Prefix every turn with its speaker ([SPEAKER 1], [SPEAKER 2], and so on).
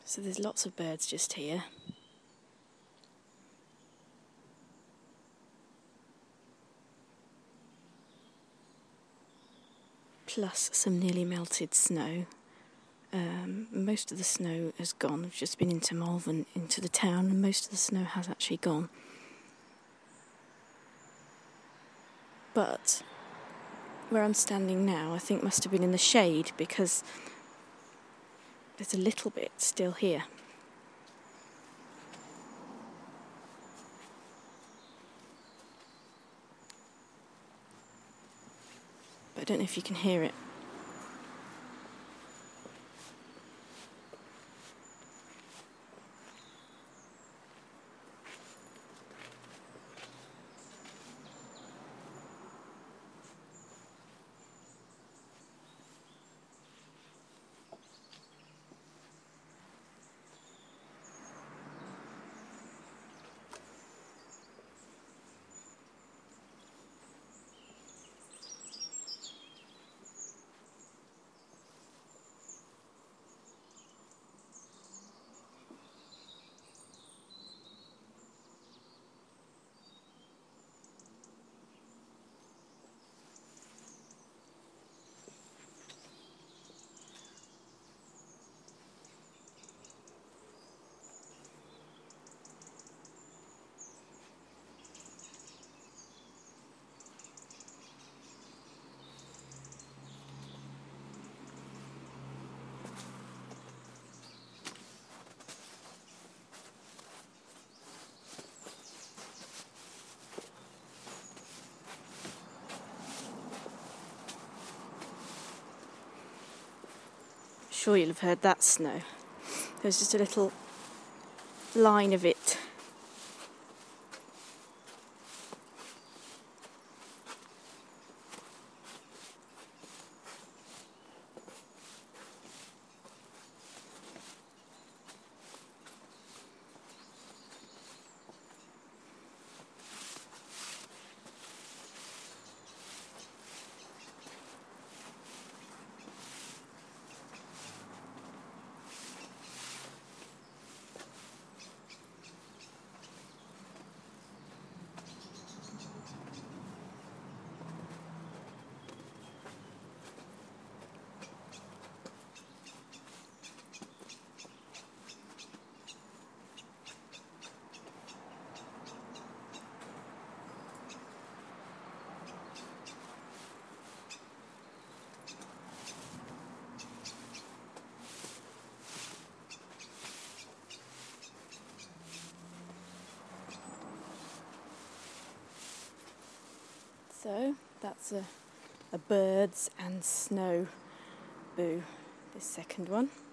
[SPEAKER 1] So there's lots of birds just here. Plus some nearly melted snow. Most of the snow has gone. I've just been into Malvern, into the town, and most of the snow has actually gone. But where I'm standing now, I think must have been in the shade because there's a little bit still here. But I don't know if you can hear it. Sure, you'll have heard that snow. There's just a little line of it. So that's a birds and snow boo, this second one.